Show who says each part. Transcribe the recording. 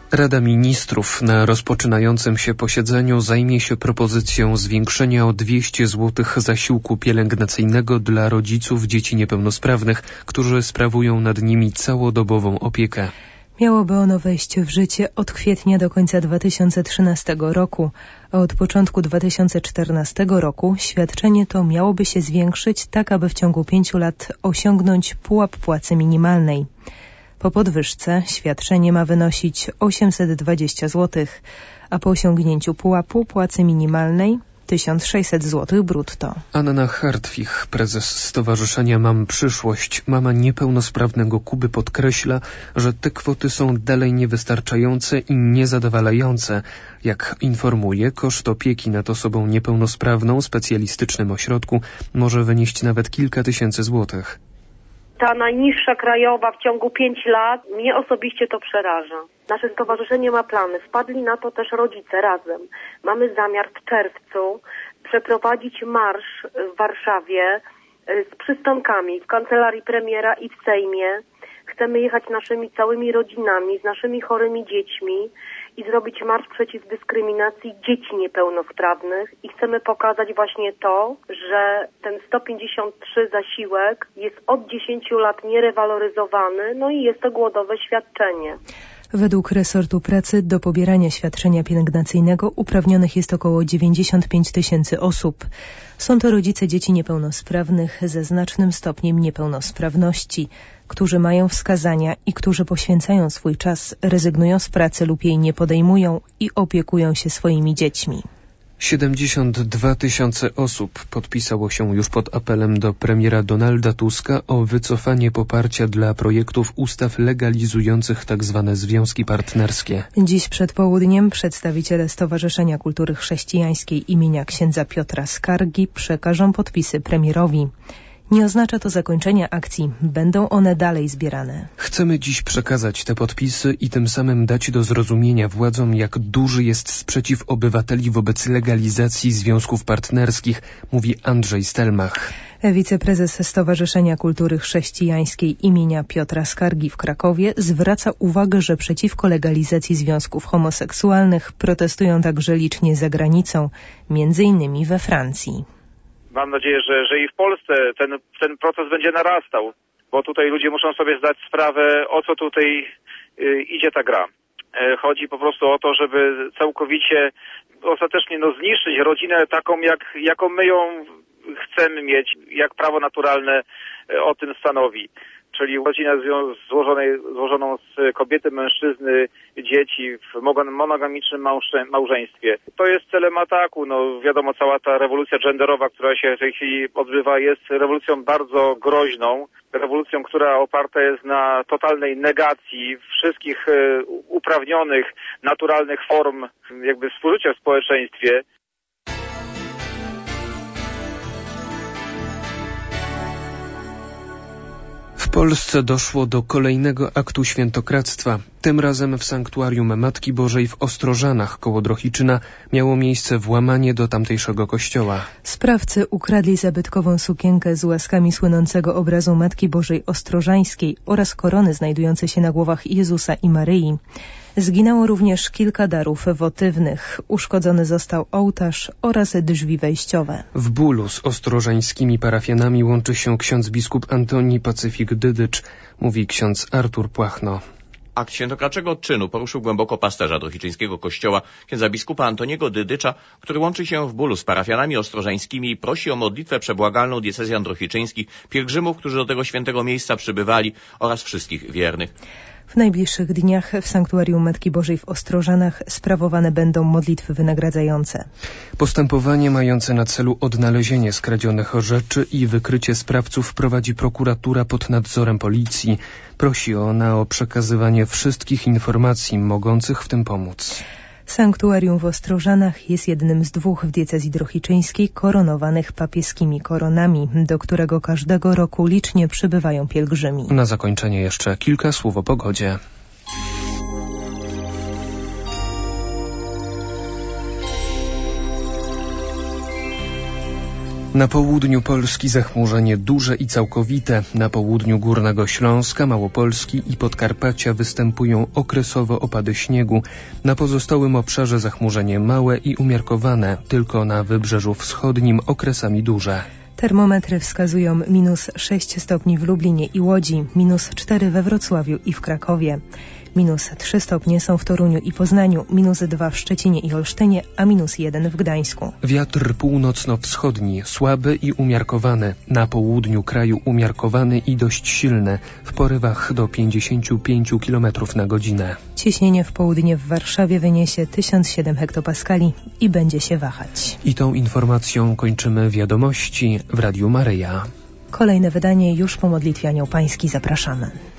Speaker 1: Rada Ministrów na rozpoczynającym się posiedzeniu zajmie się propozycją zwiększenia o 200 zł zasiłku pielęgnacyjnego dla rodziców dzieci niepełnosprawnych, którzy sprawują nad nimi całodobową opiekę.
Speaker 2: Miałoby ono wejść w życie od kwietnia do końca 2013 roku, a od początku 2014 roku świadczenie to miałoby się zwiększyć tak, aby w ciągu 5 lat osiągnąć pułap płacy minimalnej. Po podwyżce świadczenie ma wynosić 820 zł, a po osiągnięciu pułapu płacy minimalnej 1600 zł brutto.
Speaker 1: Anna Hartwich, prezes Stowarzyszenia Mam Przyszłość, mama niepełnosprawnego Kuby, podkreśla, że te kwoty są dalej niewystarczające i niezadowalające. Jak informuje, koszt opieki nad osobą niepełnosprawną w specjalistycznym ośrodku może wynieść nawet kilka tysięcy złotych.
Speaker 3: Ta najniższa krajowa w ciągu 5 lat, mnie osobiście to przeraża. Nasze stowarzyszenie ma plany, wpadli na to też rodzice razem. Mamy zamiar w czerwcu przeprowadzić marsz w Warszawie z przystankami w kancelarii premiera i w Sejmie. Chcemy jechać naszymi całymi rodzinami, z naszymi chorymi dziećmi i zrobić marsz przeciw dyskryminacji dzieci niepełnosprawnych i chcemy pokazać właśnie to, że ten 153 zasiłek jest od 10 lat nierewaloryzowany, no i jest to głodowe świadczenie.
Speaker 2: Według resortu pracy do pobierania świadczenia pielęgnacyjnego uprawnionych jest około 95 tysięcy osób. Są to rodzice dzieci niepełnosprawnych ze znacznym stopniem niepełnosprawności, którzy mają wskazania i którzy poświęcają swój czas, rezygnują z pracy lub jej nie podejmują i opiekują się swoimi dziećmi.
Speaker 1: 72 tysiące osób podpisało się już pod apelem do premiera Donalda Tuska o wycofanie poparcia dla projektów ustaw legalizujących tzw. związki partnerskie.
Speaker 2: Dziś przed południem przedstawiciele Stowarzyszenia Kultury Chrześcijańskiej imienia księdza Piotra Skargi przekażą podpisy premierowi. Nie oznacza to zakończenia akcji. Będą one dalej zbierane.
Speaker 1: Chcemy dziś przekazać te podpisy i tym samym dać do zrozumienia władzom, jak duży jest sprzeciw obywateli wobec legalizacji związków partnerskich, mówi Andrzej Stelmach.
Speaker 2: Wiceprezes Stowarzyszenia Kultury Chrześcijańskiej imienia Piotra Skargi w Krakowie zwraca uwagę, że przeciwko legalizacji związków homoseksualnych protestują także licznie za granicą, między innymi we Francji.
Speaker 4: Mam nadzieję, że i w Polsce ten proces będzie narastał, bo tutaj ludzie muszą sobie zdać sprawę, o co tutaj idzie ta gra. Chodzi po prostu o to, żeby całkowicie ostatecznie zniszczyć rodzinę taką, jaką my ją chcemy mieć, jak prawo naturalne o tym stanowi. Czyli rodzinę złożoną z kobiety, mężczyzny, dzieci w monogamicznym małżeństwie. To jest celem ataku. Wiadomo, cała ta rewolucja genderowa, która się w tej chwili odbywa, jest rewolucją bardzo groźną. Rewolucją, która oparta jest na totalnej negacji wszystkich uprawnionych, naturalnych form współżycia w społeczeństwie.
Speaker 1: W Polsce doszło do kolejnego aktu świętokradztwa. Tym razem w sanktuarium Matki Bożej w Ostrożanach koło Drohiczyna miało miejsce włamanie do tamtejszego kościoła.
Speaker 2: Sprawcy ukradli zabytkową sukienkę z łaskami słynącego obrazu Matki Bożej Ostrożańskiej oraz korony znajdujące się na głowach Jezusa i Maryi. Zginęło również kilka darów wotywnych. Uszkodzony został ołtarz oraz drzwi wejściowe.
Speaker 1: W bólu z ostrożańskimi parafianami łączy się ksiądz biskup Antoni Pacyfik Dydycz, mówi ksiądz Artur Płachno.
Speaker 5: Akt świętokradzkiego czynu poruszył głęboko pasterza drohiczyńskiego kościoła, księdza biskupa Antoniego Dydycza, który łączy się w bólu z parafianami ostrożańskimi i prosi o modlitwę przebłagalną diecezjan drohiczyńskich, pielgrzymów, którzy do tego świętego miejsca przybywali oraz wszystkich wiernych.
Speaker 2: W najbliższych dniach w sanktuarium Matki Bożej w Ostrożanach sprawowane będą modlitwy wynagradzające.
Speaker 1: Postępowanie mające na celu odnalezienie skradzionych rzeczy i wykrycie sprawców prowadzi prokuratura pod nadzorem policji. Prosi ona o przekazywanie wszystkich informacji mogących w tym pomóc.
Speaker 2: Sanktuarium w Ostrożanach jest jednym z 2 w diecezji drohiczyńskiej koronowanych papieskimi koronami, do którego każdego roku licznie przybywają pielgrzymi.
Speaker 1: Na zakończenie jeszcze kilka słów o pogodzie. Na południu Polski zachmurzenie duże i całkowite. Na południu Górnego Śląska, Małopolski i Podkarpacia występują okresowo opady śniegu. Na pozostałym obszarze zachmurzenie małe i umiarkowane, tylko na Wybrzeżu Wschodnim okresami duże.
Speaker 2: Termometry wskazują -6 stopni w Lublinie i Łodzi, -4 we Wrocławiu i w Krakowie. -3 stopnie są w Toruniu i Poznaniu, -2 w Szczecinie i Olsztynie, a -1 w Gdańsku.
Speaker 1: Wiatr północno-wschodni, słaby i umiarkowany. Na południu kraju umiarkowany i dość silny, w porywach do 55 km na godzinę.
Speaker 2: Ciśnienie w południe w Warszawie wyniesie 1007 hektopaskali i będzie się wahać.
Speaker 1: I tą informacją kończymy wiadomości w Radiu Maryja.
Speaker 2: Kolejne wydanie już po modlitwie Anioł Pański. Zapraszamy.